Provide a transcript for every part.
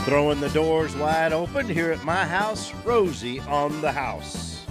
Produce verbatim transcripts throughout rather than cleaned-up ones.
Throwing the doors wide open here at my house, Rosie on the house.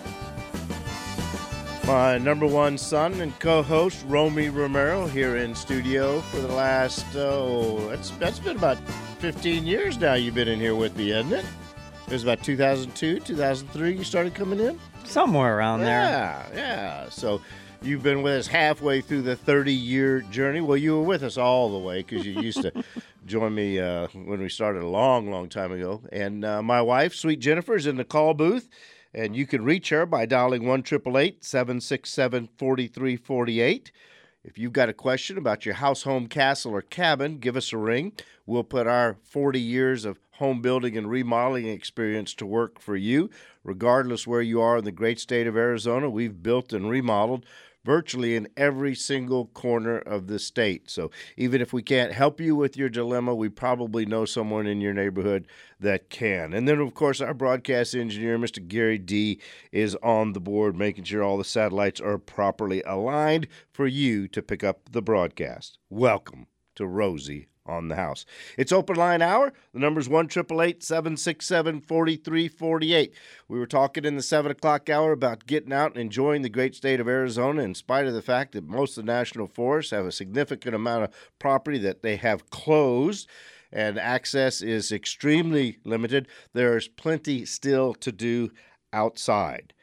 My number one son and co-host, Romy Romero, here in studio for the last, oh, that's, that's been about fifteen years now you've been in here with me, hasn't it? It was about two thousand two, two thousand three you started coming in? Somewhere around there. Yeah, yeah. So you've been with us halfway through the thirty-year journey. Well, you were with us all the way because you used to join me uh, when we started a long, long time ago. And uh, my wife, Sweet Jennifer, is in the call booth. And you can reach her by dialing one eight eight eight, seven six seven, four three four eight. If you've got a question about your house, home, castle, or cabin, give us a ring. We'll put our forty years of home building and remodeling experience to work for you. Regardless where you are in the great state of Arizona, we've built and remodeled virtually in every single corner of the state. So even if we can't help you with your dilemma, we probably know someone in your neighborhood that can. And then, of course, our broadcast engineer, Mister Gary D., is on the board, making sure all the satellites are properly aligned for you to pick up the broadcast. Welcome to Rosie on the house. It's open line hour. The number's one eight eight eight, seven six seven, four three four eight. We were talking in the seven o'clock hour about getting out and enjoying the great state of Arizona in spite of the fact that most of the national forests have a significant amount of property that they have closed and access is extremely limited. There's plenty still to do outside.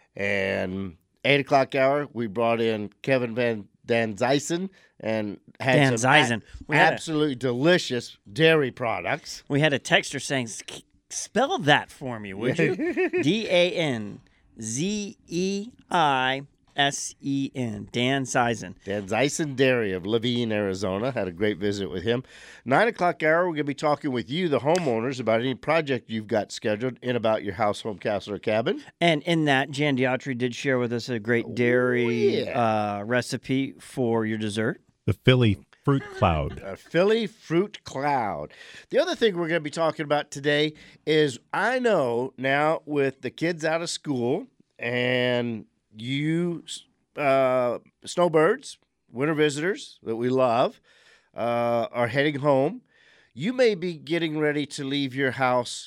And eight o'clock hour, we brought in Kevin Van Dan Zysen and had Dan some Zysen. a- absolutely a- delicious dairy products. We had a texter saying, spell that for me, would you? D A N Z E I S E N. Dan Zysen. Dan Zysen Dairy of Levine, Arizona. Had a great visit with him. Nine o'clock hour, we're going to be talking with you, the homeowners, about any project you've got scheduled in about your house, home, castle, or cabin. And in that, Jan Diatri did share with us a great dairy yeah. uh, recipe for your dessert. The Philly Fruit Cloud. A Philly Fruit Cloud. The other thing we're going to be talking about today is I know now with the kids out of school and you uh, snowbirds, winter visitors that we love, uh, are heading home, you may be getting ready to leave your house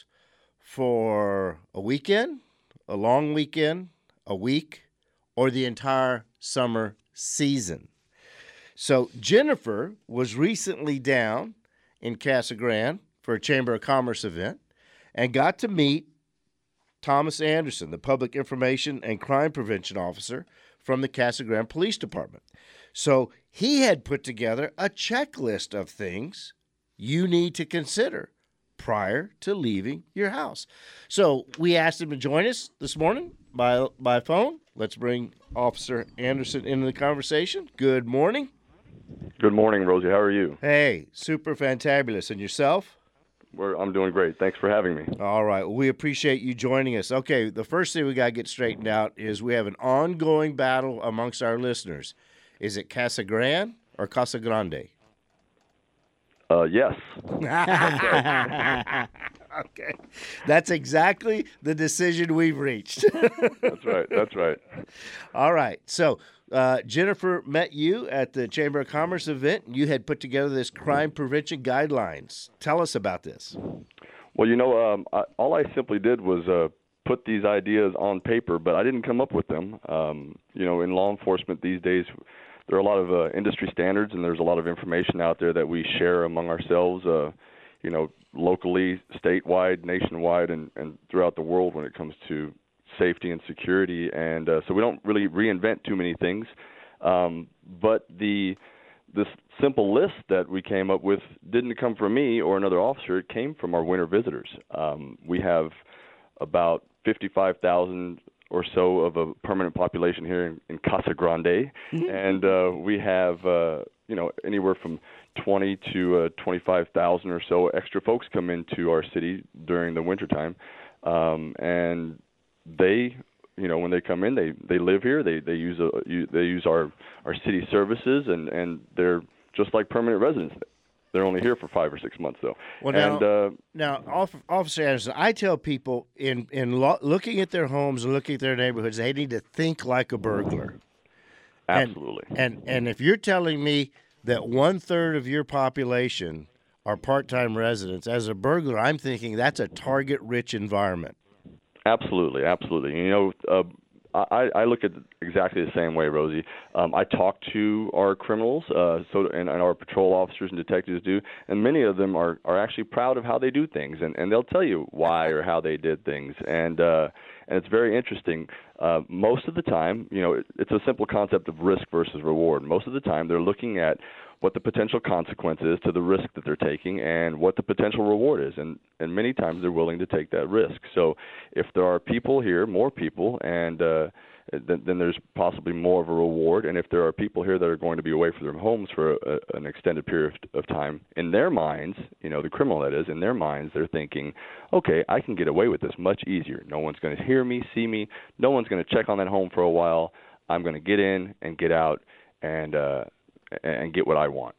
for a weekend, a long weekend, a week, or the entire summer season. So Jennifer was recently down in Casa Grande for a Chamber of Commerce event and got to meet Thomas Anderson, the Public Information and Crime Prevention Officer from the Casa Grande Police Department. So he had put together a checklist of things you need to consider prior to leaving your house. So we asked him to join us this morning by, by phone. Let's bring Officer Anderson into the conversation. Good morning. Good morning, Rosie. How are you? Hey, super fantabulous. And yourself? We're, I'm doing great. Thanks for having me. All right. Well, we appreciate you joining us. Okay, the first thing we got to get straightened out is we have an ongoing battle amongst our listeners. Is it Casa Grande or Casa Grande? Uh, yes. Okay. That's exactly the decision we've reached. That's right. That's right. All right. So uh, Jennifer met you at the Chamber of Commerce event. You had put together this crime prevention guidelines. Tell us about this. Well, you know, um, I, all I simply did was uh, put these ideas on paper, but I didn't come up with them. Um, you know, in law enforcement these days, there are a lot of uh, industry standards, and there's a lot of information out there that we share among ourselves, uh, you know, locally, statewide, nationwide, and, and throughout the world when it comes to safety and security. And uh, so we don't really reinvent too many things. Um, but the this simple list that we came up with didn't come from me or another officer. It came from our winter visitors. Um, we have about fifty-five thousand or so of a permanent population here in, in Casa Grande, and uh, we have uh, you know anywhere from twenty to uh, twenty-five thousand or so extra folks come into our city during the wintertime, um, and they, you know, when they come in, they, they live here. They they use a they use our, our city services, and, and they're just like permanent residents. They're only here for five or six months, though. Well, now, and, uh, now, Officer Anderson, I tell people in in lo- looking at their homes and looking at their neighborhoods, they need to think like a burglar. Absolutely. And and, and if you're telling me that one third of your population are part-time residents. As a burglar, I'm thinking that's a target-rich environment. Absolutely, absolutely. You know, uh, I, I look at it exactly the same way, Rosie. Um, I talk to our criminals, uh, so and, and our patrol officers and detectives do, and many of them are, are actually proud of how they do things, and, and they'll tell you why or how they did things, and uh, and it's very interesting. Uh, most of the time, you know, it, it's a simple concept of risk versus reward. Most of the time, they're looking at what the potential consequence is to the risk that they're taking and what the potential reward is. And, and many times they're willing to take that risk. So if there are people here, more people, and uh, then, then there's possibly more of a reward. And if there are people here that are going to be away from their homes for a, an extended period of time, in their minds, you know, the criminal that is, in their minds, they're thinking, okay, I can get away with this much easier. No one's going to hear me, see me. No one's going to check on that home for a while. I'm going to get in and get out and uh, and get what I want.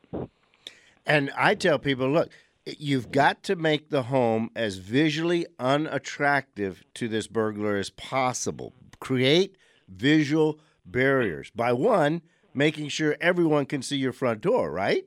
And I tell people, look, you've got to make the home as visually unattractive to this burglar as possible. Create visual barriers by, one, making sure everyone can see your front door, right?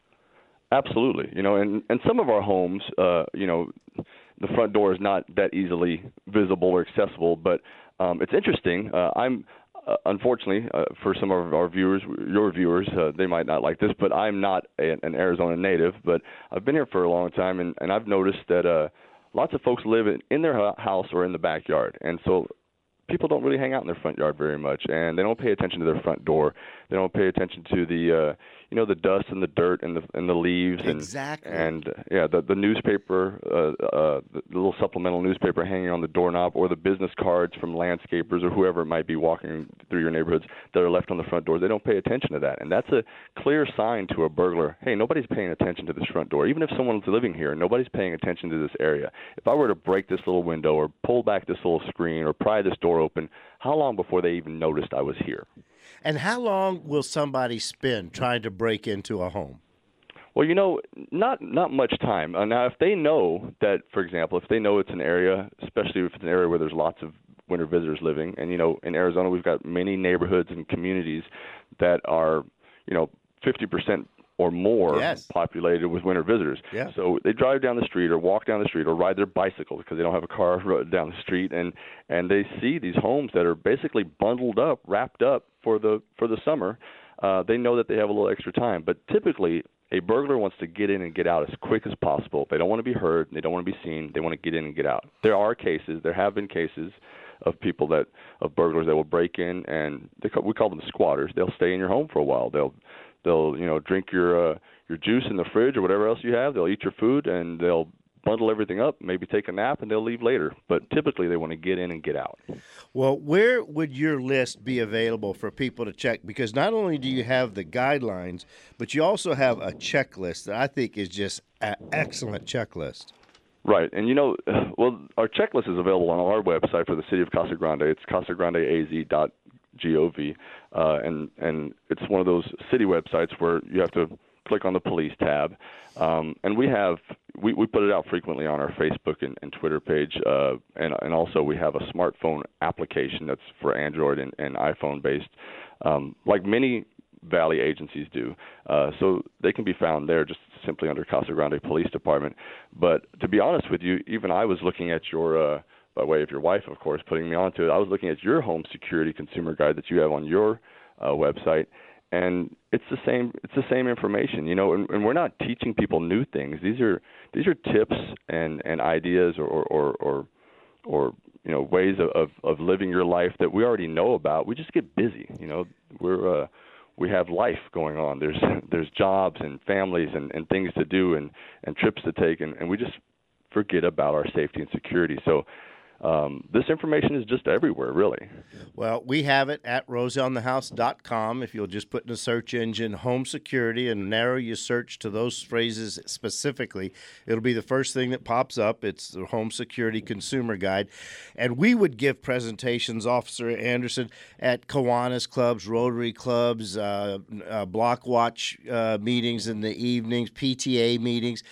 Absolutely. You know, and, and some of our homes, uh, you know, the front door is not that easily visible or accessible, but um, it's interesting. Uh, I'm Uh, unfortunately, uh, for some of our viewers, your viewers, uh, they might not like this, but I'm not a, an Arizona native, but I've been here for a long time, and, and I've noticed that uh, lots of folks live in, in their house or in the backyard, and so people don't really hang out in their front yard very much, and they don't pay attention to their front door. They don't pay attention to the, uh, you know, the dust and the dirt and the and the leaves. And, exactly. And, uh, yeah, the, the newspaper, uh, uh, the little supplemental newspaper hanging on the doorknob, or the business cards from landscapers or whoever it might be walking through your neighborhoods that are left on the front door. They don't pay attention to that. And that's a clear sign to a burglar, hey, nobody's paying attention to this front door. Even if someone's living here, nobody's paying attention to this area. If I were to break this little window or pull back this little screen or pry this door open, how long before they even noticed I was here? And how long will somebody spend trying to break into a home? Well, you know, not not much time. Uh, now, if they know that, for example, if they know it's an area, especially if it's an area where there's lots of winter visitors living, and, you know, in Arizona we've got many neighborhoods and communities that are, you know, fifty percent or more yes. populated with winter visitors. Yeah. So they drive down the street or walk down the street or ride their bicycle because they don't have a car down the street, and, and they see these homes that are basically bundled up, wrapped up for the for the summer. Uh, they know that they have a little extra time. But typically, a burglar wants to get in and get out as quick as possible. They don't want to be heard. They don't want to be seen. They want to get in and get out. There are cases, there have been cases of people that, of burglars that will break in, and they call, we call them squatters. They'll stay in your home for a while. They'll They'll, you know, drink your uh, your juice in the fridge or whatever else you have. They'll eat your food, and they'll bundle everything up, maybe take a nap, and they'll leave later. But typically they want to get in and get out. Well, where would your list be available for people to check? Because not only do you have the guidelines, but you also have a checklist that I think is just an excellent checklist. Right. And, you know, well, our checklist is available on our website for the city of Casa Grande. It's casa grande a z dot gov. Uh, and, and it's one of those city websites where you have to click on the police tab. Um, and we have, we, we put it out frequently on our Facebook and, and Twitter page. Uh, and, and also we have a smartphone application that's for Android and, and iPhone based, um, like many Valley agencies do. Uh, so they can be found there just simply under Casa Grande Police Department. But to be honest with you, even I was looking at your, uh, by way of your wife, of course, putting me onto it, I was looking at your home security consumer guide that you have on your uh, website, and it's the same. It's the same information, you know. And, and we're not teaching people new things. These are these are tips and, and ideas, or or, or or you know, ways of, of, of living your life that we already know about. We just get busy, you know. We're uh, we have life going on. There's there's jobs and families and, and things to do and, and trips to take, and, and we just forget about our safety and security. So um, this information is just everywhere, really. Well, we have it at roselle in the house dot com. If you'll just put in the search engine home security and narrow your search to those phrases specifically, it'll be the first thing that pops up. It's the Home Security Consumer Guide. And we would give presentations, Officer Anderson, at Kiwanis clubs, Rotary clubs, uh, uh, Block Watch uh, meetings in the evenings, P T A meetings.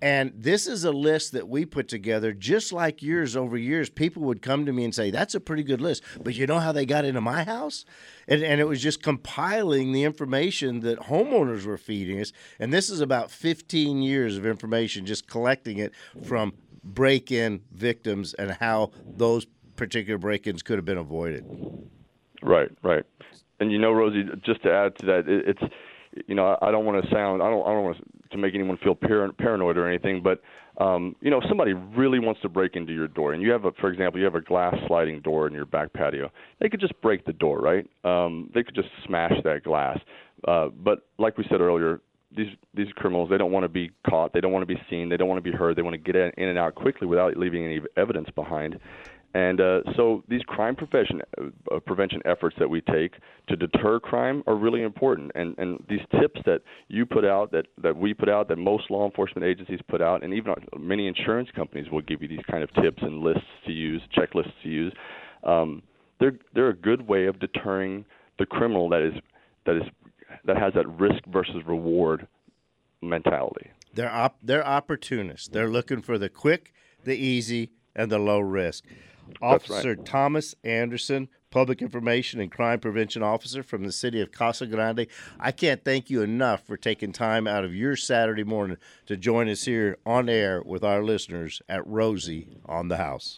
And this is a list that we put together just like yours over years. People would come to me and say, that's a pretty good list. But you know how they got into my house? And, and it was just compiling the information that homeowners were feeding us. And this is about fifteen years of information, just collecting it from break-in victims and how those particular break-ins could have been avoided. Right, right. And you know, Rosie, just to add to that, it, it's, you know, I don't want to sound, I don't, I don't want to make anyone feel par- paranoid or anything, but um, you know, if somebody really wants to break into your door, and you have a, for example, you have a glass sliding door in your back patio, they could just break the door, right? Um, they could just smash that glass. Uh, but like we said earlier, these these criminals, they don't want to be caught, they don't want to be seen, they don't want to be heard, they want to get in and out quickly without leaving any evidence behind. And uh, so these crime prevention uh, prevention efforts that we take to deter crime are really important. And, and these tips that you put out, that, that we put out, that most law enforcement agencies put out, and even many insurance companies will give you these kind of tips and lists to use, checklists to use. Um, they're they're a good way of deterring the criminal that is that is that has that risk versus reward mentality. They're op- they're opportunists. They're looking for the quick, the easy, and the low risk. Officer right. Thomas Anderson, Public Information and Crime Prevention Officer from the city of Casa Grande. I can't thank you enough for taking time out of your Saturday morning to join us here on air with our listeners at Rosie on the House.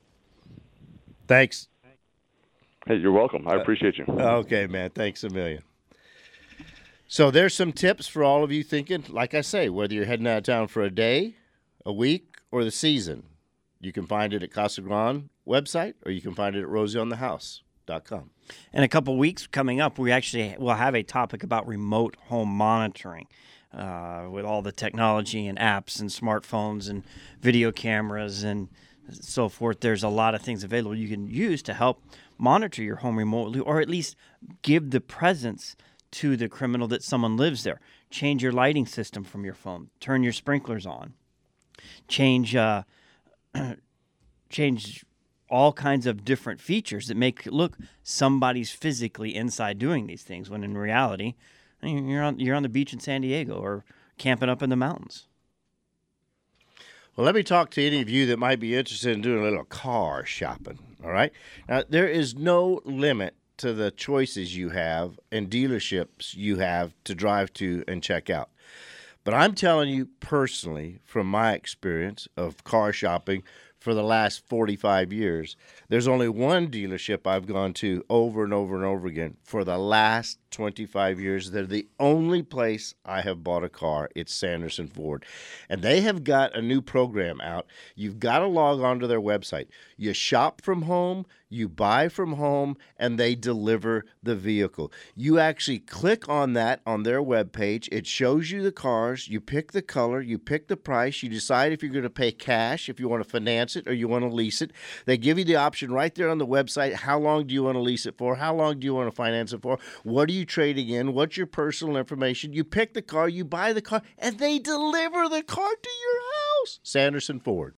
Thanks. Hey, you're welcome. I appreciate you. Okay, man. Thanks a million. So there's some tips for all of you thinking, like I say, whether you're heading out of town for a day, a week, or the season. You can find it at Casa Grande website, or you can find it at rosie on the house dot com. In a couple weeks coming up, we actually will have a topic about remote home monitoring. Uh, with all the technology and apps and smartphones and video cameras and so forth, there's a lot of things available you can use to help monitor your home remotely, or at least give the presence to the criminal that someone lives there. Change your lighting system from your phone. Turn your sprinklers on. Change... Uh, change all kinds of different features that make it look somebody's physically inside doing these things, when in reality, you're on you're on the beach in San Diego or camping up in the mountains. Well, let me talk to any of you that might be interested in doing a little car shopping, all right? Now, there is no limit to the choices you have and dealerships you have to drive to and check out. But I'm telling you personally, from my experience of car shopping for the last forty-five years, there's only one dealership I've gone to over and over and over again for the last twenty-five years. They're the only place I have bought a car. It's Sanderson Ford. And they have got a new program out. You've got to log on to their website. You shop from home, you buy from home, and they deliver the vehicle. You actually click on that on their webpage. It shows you the cars. You pick the color. You pick the price. You decide if you're going to pay cash, if you want to finance it, or you want to lease it. They give you the option right there on the website. How long do you want to lease it for? How long do you want to finance it for? What are you trading in? What's your personal information? You pick the car. You buy the car, and they deliver the car to your house. Sanderson Ford.